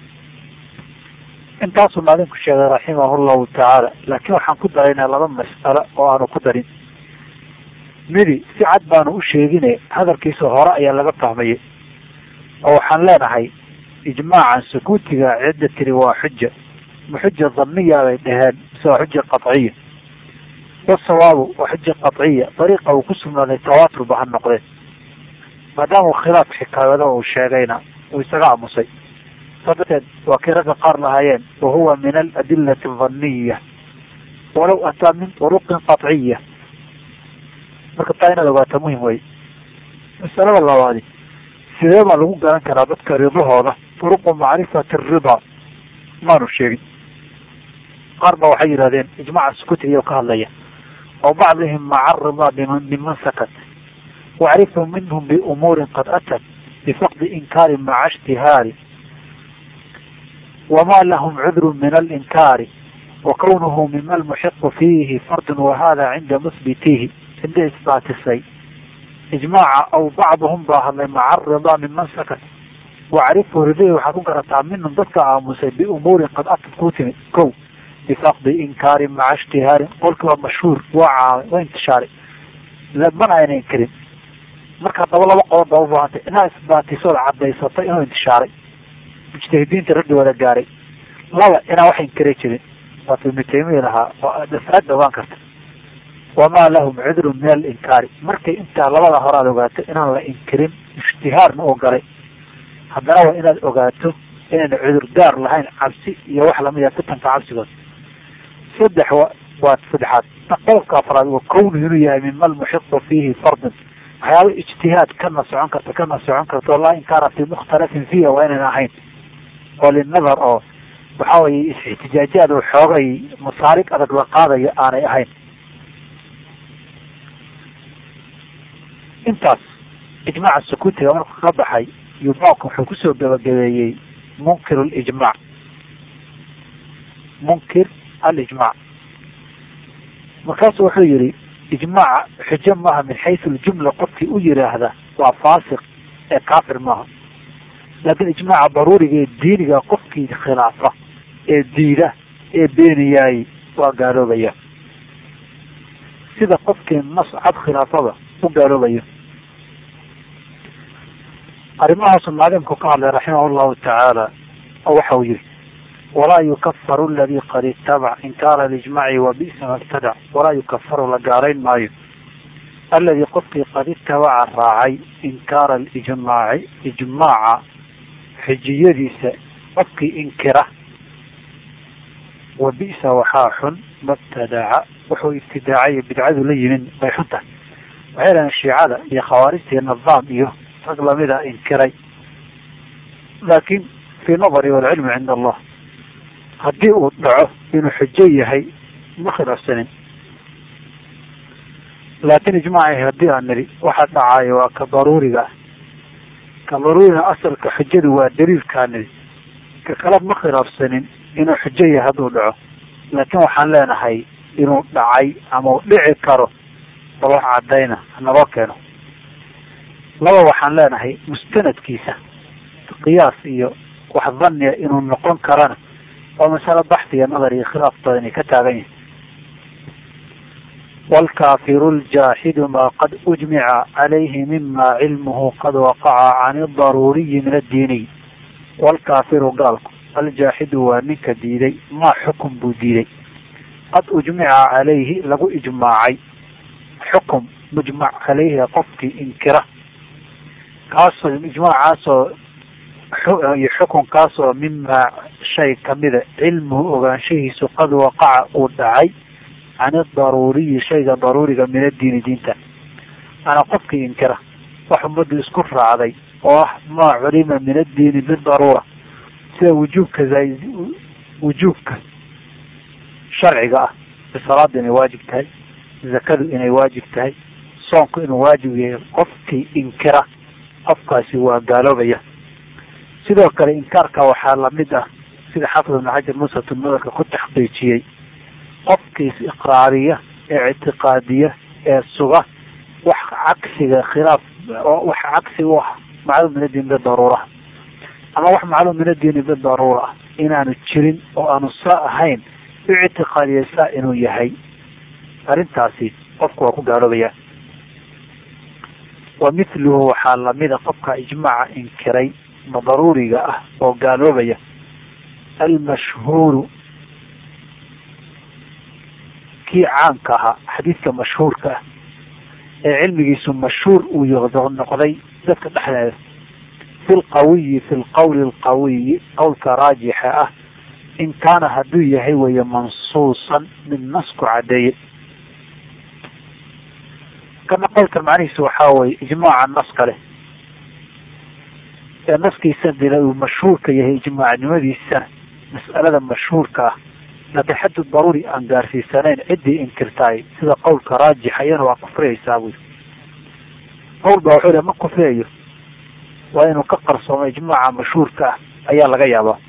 intaasuu maadinku sheegay raximahu llahu tacaala, laakiin waxaan ku daraynaa laba mas'alo oo aanu ku darin. midi si cad baanu u sheegine hadalkiisa hore ayaa laga fahmayay oo waxaan leenahay ijmaacan sukuutiga cidda tiri waa xuja, ma xuja dhanniya bay dhaheen mise waa xuja qaطciya. wasawaabu waa xuja qaطciya, dariiqa uu ku sugnaaday tawaatur ba ha noqdeen. maadaama uu khilaaf xikaayada uu sheegayna uu isaga aamusay, sadarteed waa kii ragga qaar lahaayeen wahuwa min aladillati adhanniya walow ataa min turuqin qaطciya. marka taa inaad ogaata muhim wey. masalada labaadi, sidee baa lagu garan karaa dadka ridahooda? turuqu macrifati ridaa maanu sheegin. qaar ba waxay yidhahdeen ijmaaca sukuutiga ka hadlaya oo bacdihim maca ridaa biman sakat wacrifu minhum biumuurin qad atat bifaqdi inkaari maca ishtihaari wama lahum cudru min alinkaari wakawnuhu mima almuxiqu fiihi fardun wahada cinda muhbitiihi. cinda isbaatisay ijmaaca aw bacduhum baa hadlay maca ridaa miman sakat wacrifu ridihii waxaad ku garataa minhum dadka aamusay biumuurin qad atat ku timid. kow, bifaqdi inkaari maca ishtihaarin, qolkii waa mashhuur, waa caamay, waa intishaaray, mana ayna inkarin. marka haddaba laba qodob baa ubaahantay inaad isbaatiso ood cadaysato inuu intishaaray, mujtahidiinta raggi wada gaaray. laba inaan wax inkari jirin, waatu ibnu taymiya lahaa oo dafaad ogaan karta. wamaa lahum cudru min alinkaari, markay intaa labada hore aad ogaato inaan la inkirin, ishtihaarna oo galay, haddana waa inaad ogaato inayna cudurdaar lahayn, cabsi iyo wax lamida fitanka cabsigood. saddex waa saddexaad qodobka afraad waa kownu inuu yahay mima almuxiqu fiihi fardun, waxyaaba ijtihaad kana socon karta kana socon karta oo laa inkaara fi mukhtalafin fiiha waa inayna ahayn oo linadar oo waxa weye is-ixtijaajaad oo xoogay masaarig adag la qaadayo aanay ahayn. intaas ijmaaca sukuutiga markuu ka baxay yubaabka wuxuu kusoo gabagabeeyey munkir alijmaac. munkir alijmaac markaasu wuxuu yihi ijmaaca xujo maaha min xaysu ljumla, qofkii u yiraahda waa faasiq ee kaafir maaha. laakin ijmaaca daruuriga ee diiniga qofkii khilaafa ee diida ee beeniyaayey waa gaaloobaya sida qofkii nas cad khilaafada u gaaloobayo. arrimahaasu maalimku ka hadlay raximah llahu tacaala oo waxa uu yihi walaa yukafaru aladii qad itabac inkaara alijmaci wa bi'sa ma ibtadac. walaa yukafaru la gaalayn maayo alladii qofkii qad itabaca raacay inkaara alijmaaci ijmaaca xijiyadiisa qofkii inkira wa bi'sa waxaa xun mabtadaca wuxuu ibtidaacay bidcadu la yimin bay xun tahay. waxay dhahan shiicada iyo khawaarijta iyo nidaam iyo rag lamida inkiray, laakin fii nadari walcilmi cinda allah haddii uu dhaco inuu xujo yahay ma khilaafsanin. laakin ijmaaci haddii aan nidhi waxa dhacaayo waa ka daruuriga ah, ka daruuriga asalka xujadu waa daliilkaa nidhi, ka kale ma khilaafsanin inuu xujo yahay hadduu dhaco. laakin waxaan leenahay inuu dhacay ama uu dhici karo bal wax cadayna naloo keeno. laba waxaan leenahay mustanadkiisa qiyaas iyo wax dhanniya inuu noqon karana waa masalo baxthi iyo nadar iyo khilaaftooda inay ka taagan yihin. waalkaafiru ljaaxidu maa qad ujmica calayhi mima cilmuhu qad waqaca can idaruuriyi min addiiniy. waalkaafiru gaalku aljaaxidu waa ninka diiday maa xukum buu diiday qad ujmica calayhi lagu ijmaacay xukum mujmac calayhi qofkii inkira kaasoo ijmaacaasoo iyo xukunkaasoo mimaa shay kamida cilmuhu ogaanshahiisu qad waqaca uu dhacay can idaruuriyi shayga daruuriga min addiini diinta. ana qofkii inkira wax ummaddu isku raacday oo ah maa culima min addiini bidaruura sida wujuubka wujuubka sharciga ah salaada inay waajib tahay, zakadu inay waajib tahay, soonku inuu waajib yahay. qofkii inkira qofkaasi waa gaaloobaya. sidoo kale inkaarka waxaa lamid ah sida xaafid ibn xajar nusrat nadarka ku taxqiijiyey qofkiis iqraariya ee ictiqaadiya ee suga wax cagsiga khilaaf wax cagsi u ah macluum min addiin bidaruura ama wax macluum min addiini bidaruura ah inaanu jirin oo aanu saa ahayn ictiqaadiya saa inuu yahay, arrintaasi qofku waa ku gaaloobaya. wa mithluhu waxaa lamida qofka ijmaaca inkiray ma daruuriga ah oo gaaloobaya almashhuuru kii caanka ahaa xadiidka mashhuurka ah ee cilmigiisu mashhuur uu noqday dadka dhexdeeda fi lqawiyi fi lqawli lqawiyi qowlka raajixa ah in kaana hadduu yahay weeye mansuusan mid nasku cadeeye. kana qowlka macnihiisu waxaa weye ijmaaca naska leh ee naskiisa dila uu mashhuurka yahay ijmaacnimadiisana mas'alada mashhuurka ah laakiin xaddu daruuri aan gaarsiisanayn ciddii inkirtaay sida qowlka raajixa iyana waa kufriyaysaa buy. qowl baa wuxuu le ma kufriyayo, waa inuu ka qarsoomo ijmaaca mashhuurka ah ayaa laga yaabaa.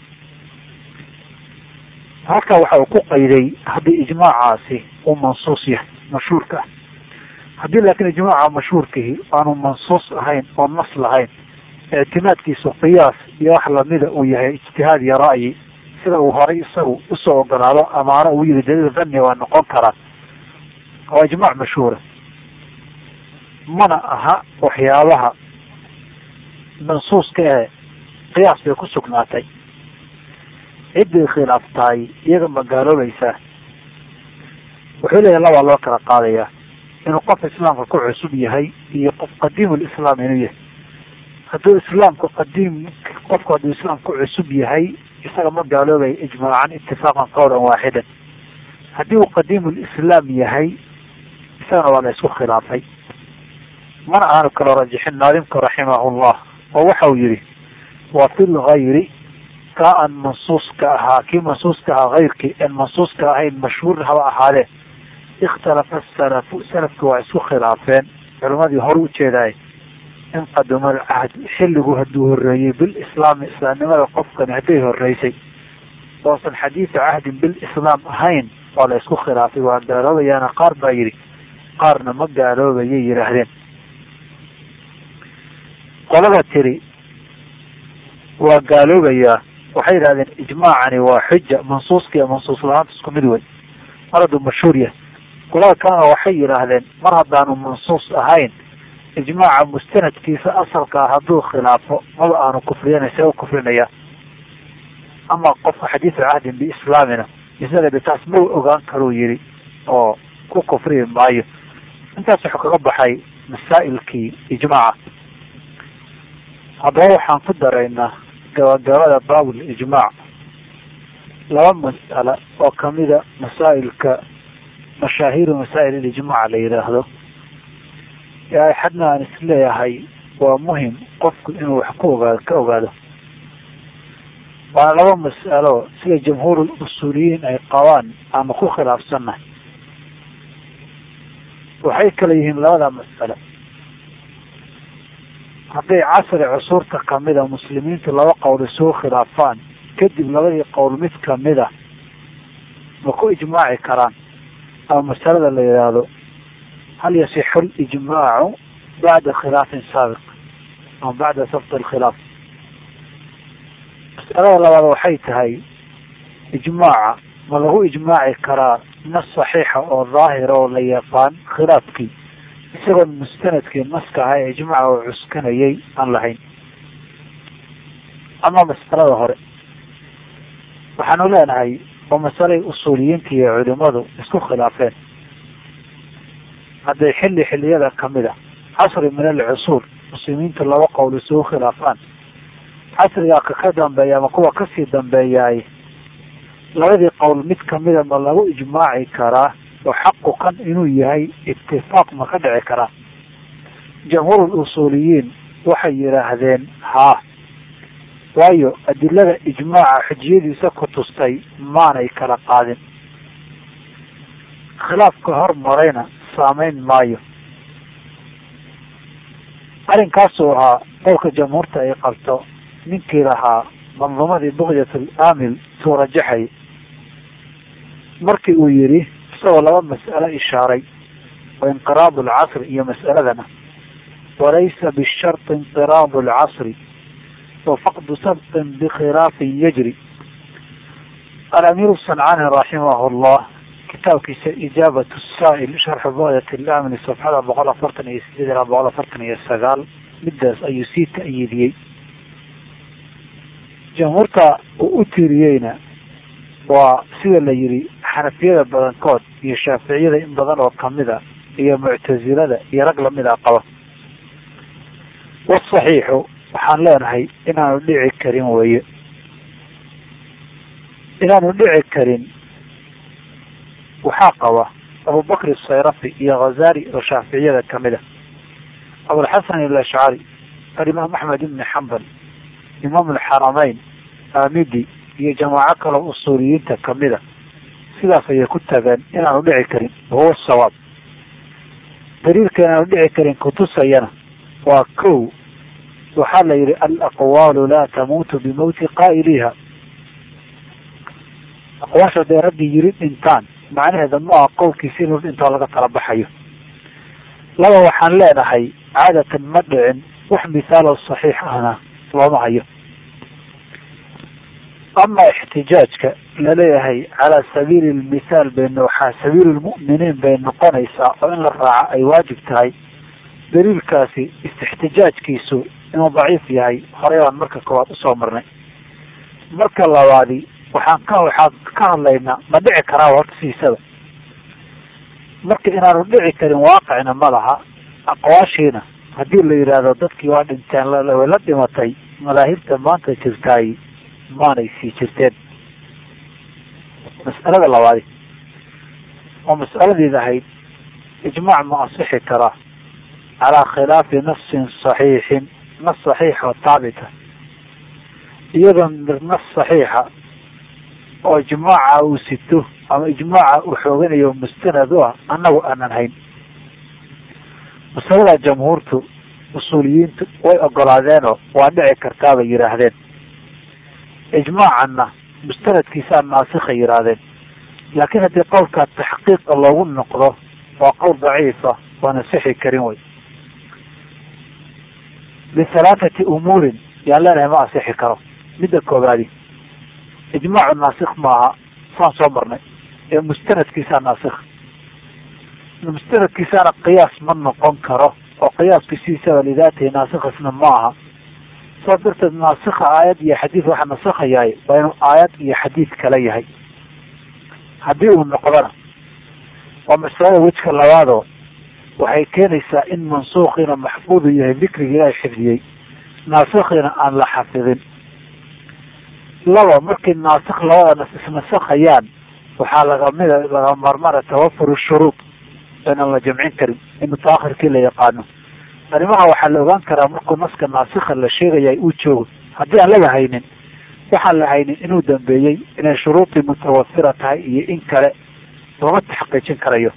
halkaa waxa uu ku qayday haddii ijmaacaasi uu mansuus yahay mashhuurka ah. haddii laakiin ijmaaca mashhuurkihi aanu mansuus ahayn oo nas lahayn ictimaadkiisu qiyaas iyo wax lamida uu yahay ijtihaad iyo ra'yi sida uu horay isagu usoo ogolaado amaana uu yihi daliil dhanni waa noqon karaa waa ijmaac mashhuura. mana aha waxyaabaha mansuuska ee qiyaas bay ku sugnaatay. ciddii khilaaftahay iyaga ma gaaloobaysaa? wuxuu leeyahay labaa loo kala qaadayaa inuu qof islaamka ku cusub yahay iyo qof qadiim lislaam inuu yahay. hadduu islaamku qadiim qofku hadduu islaam ku cusub yahay isaga ma gaaloobay ijmaacan itifaaqan qawlan waaxidan. haddii uu qadiim lislaam yahay isagana waa la isku khilaafay. mana aanu kala rajixin naalimka raximahullah oo waxa uu yihi wa fi lgayri ka aan mansuuska ahaa kii mansuuska ahaa hayrkii aan mansuuska ahayn mashhuur haba ahaadee ikhtalafa salafu salafki waa isku khilaafeen culimadii hore ujeedaay in qaduma alcahd xilligu hadduu horeeyey bilislaami islaamnimada qofkani hadday horeysay oosan xadiisa cahdin bilislaam ahayn waa la isku khilaafay waa gaaloobayaana qaar baa yidhi qaarna ma gaaloobayay yidhaahdeen. qolada tiri waa gaaloobayaa waxay yidhahdeen ijmaacani waa xuja mansuuska iyo mansuus la-aanta isku mid wey. maradu mashhuuriya. qolada kalena waxay yidhaahdeen mar haddaanu mansuus ahayn ijmaaca mustanadkiisa asalkaa hadduu khilaafo maba aanu kufriyanay see u kufrinaya. ama qofka xadiisu cahdin biislaamina isaga de taas ma ogaan karuu yidhi oo ku kufriyi maayo. intaas wuxuu kaga baxay masaa'ilkii ijmaaca. haddaba waxaan ku daraynaa gabagabada baabul ijmaac laba mas'ala oo kamida masaa'ilka mashaahiru masaa'il ilijmaac la yidhaahdo ee xadna aan isleeyahay waa muhim qofku inuu wax ku ogaado ka ogaado. waana laba mas'alo sida jamhuurul usuuliyiin ay qabaan ama ku khilaafsannahay. waxay kala yihiin labada mas'alo hadday casri cusuurta kamida muslimiintu laba qowl isugu khilaafaan kadib labadii qowl mid kamida ma ku ijmaaci karaan. ama masalada la yidhaahdo hal yasixu lijmaacu bacda khilaafin saabiq ama bacda sabti alkhilaaf. masalada labaad waxay tahay ijmaaca ma lagu ijmaaci karaa nas saxiixa oo daahira oo la yaqaan khilaafkii isagoon mustanadkii naska aha ee ijmaaca oo cuskanayay aan lahayn. ama masalada hore waxaanu leenahay oo masalay usuuliyiinta iyo culimadu isku khilaafeen hadday xilli xilliyada kamida casri min alcusuur muslimiintu laba qowl isugu khilaafaan casrigaa ka ka dambeeya ama kuwa kasii dambeeyaay labadii qowl mid kamida ma lagu ijmaaci karaa oo xaqu kan inuu yahay itifaaq ma ka dhici karaa. jamhuurul usuuliyiin waxay yidhaahdeen haa, waayo adilada ijmaaca xujiyadiisa ku tustay maanay kala qaadin. khilaafka hormarayna saameyn maayo. arrinkaasuu ahaa qowlka jamhuurta ay qabto ninkii lahaa manduumadii buqyat alaamil suu rajaxay markii uu yidhi isagoo laba mas'alo ishaaray oo inqiraadu alcasri iyo mas'aladana walaysa bisharti inqiraadu alcasri wafaqdu sabtin bikhilaafin yajri. alamiir sancaani raximah llah kitaabkiisa ijaabat saa'il sharxu buqyat alaamil safxada boqol afartan iyo sideed ilaa boqol afartan iyo sagaal midaas ayuu sii ta'yiidiyey. jamhuurta uu u tiiriyeyna waa sida la yidhi xanafiyada badankood iyo shaaficiyada in badan oo kamida iyo muctasilada iyo rag lamida qaba. wasaxiixu waxaan leenahay inaanu dhici karin weye inaanu dhici karin waxaa qaba abubakr asayrafi iyo ghazali oo shaaficiyada kamida, abulxasan alashcari, alimaam axmed ibni xambal, imaam alxaramayn amidi iyo jamaaco kaloo usuuliyiinta kamida sidaas ayay ku tageen inaanu dhici karin. wahuwa sawaab. daliilka inaanu dhici karin kutusayana waa kow waxaa la yihi alaqwaalu laa tamuutu bimawti qaa'iliha. aqwaasha dee raggii yiri dhintaan macnaheeda ma aha qowlkiisi inuu dhintoo laga tala baxayo. laba waxaan leenahay caadatan ma dhicin wax misaalo saxiix ahna looma hayo. ama ixtijaajka laleeyahay calaa sabiili lmithaal bayno waxaa sabiilu lmu'miniin bay noqonaysaa oo in la raaco ay waajib tahay. daliilkaasi istixtijaajkiisu inuu daciif yahay horey aan marka koowaad usoo marnay. marka labaadi waxaan ka waxaan ka hadlaynaa ma dhici karaa horta siisaba. marka inaanu dhici karin waaqicna ma laha. aqwaashiina haddii la yidhaahdo dadkii waa dhinteen way la dhimatay madaahibta maanta jirtaay maanay sii jirteen. mas'alada labaadi oo mas'aladiid ahayd ijmaac ma asixi karaa calaa khilaafi nasin saxiixin nas saxiix oo taabita iyadoo nas saxiixa oo ijmaaca uu sito ama ijmaaca uu xooganayo mustanad u ah annagu aanan hayn. masalada jamhuurtu usuuliyiintu way ogolaadeenoo waa dhici kartaa bay yidhaahdeen. ijmaacanna mustanadkiisaa naasikha yidhaahdeen. laakiin haddii qowlkaa taxqiiqa loogu noqdo waa qowl daciifa waana sixi karin wey. bihalaathati umuurin yaan leenahay ma asixi karo. midda koobaadi ijmaacu naasikh maaha saan soo marnay. ee mustanadkiisaa naasikh mustanadkiisaana qiyaas ma noqon karo oo qiyaaskiisiisaba lidaatihi naasikhisna ma aha saas darteed naasikha aayad iyo xadiid waxa nasakhayaay waa inuu aayad iyo xadiid kala yahay. haddii uu noqdona waa masalada wejka labaadoo waxay keenaysaa in mansuukiina maxfuudu yahay dikrigii ilaahay xifdiyey naasikhiina aan la xafidin. laba markii naasikh labada nas isnasakhayaan waxaa lagamida laga marmara tawafur shuruud inaan la jamcin karin in mutaakhirkii la yaqaano. arrimaha waxaa la ogaan karaa markuu naska naasikha la sheegaya uu joogo. haddii aan laga haynin waxaan la haynin inuu dambeeyey inay shuruudii mutawafira tahay iyo in kale lama taxqiijin karayo.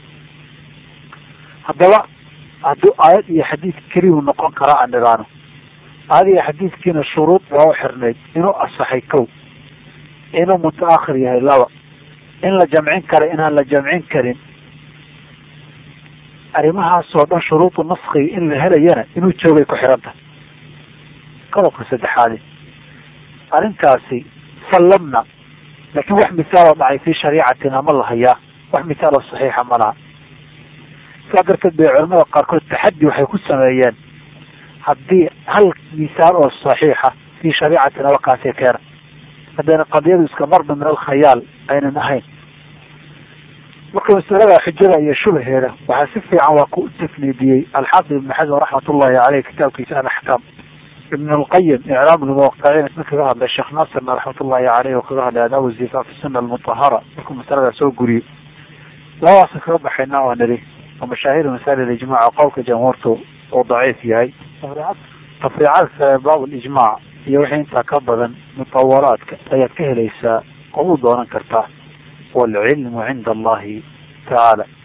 haddaba hadduu aayad iyo xadiid keliyu noqon karaa aan idhaano aayad iyo xadiidkiina shuruud waa u xirnayd inuu asaxay kow, inuu mutaakhir yahay laba, in la jamcin kara inaan la jamcin karin. arrimahaasoo dhan shuruudu naskhi in la helayana inuu joogay ku xiran tahay. qodobka saddexaadi arrinkaasi sallamna laakiin wax misaaloo dhacay fii shariicatina ma lahayaa, wax misaaloo saxiixa ma laha. saa darteed bay culamada qaarkood taxaddi waxay ku sameeyeen haddii hal misaal oo saxiixa fii shariicatina wakaasee keena haddayna qadiyadu iska marda min alkhayaal aynan ahayn. marka masalada xujada iyo shubaheeda waxaa si fiican waa ku tafniidiyey alxaafid ibn xasan raxmat ullahi caleyh kitaabkiisa alaxkaam. ibn alqayim iclaam lmuwaqiciin isna kaga hadlay sheekh naasirna raxmat ullahi caleyh oo kaga hadlay adaabu zifa fi sunna almutahara markuu masalada soo guriyey. labadaasa kaga baxayna waa niri oo mashaahir masail ijmac qowlka jamhuurtu oo daciif yahay. tafriicadka baab ijmac iyo wixii intaa ka badan mutawalaadka ayaad ka helaysaa oo u doonan kartaa. والعلم عند الله تعالى.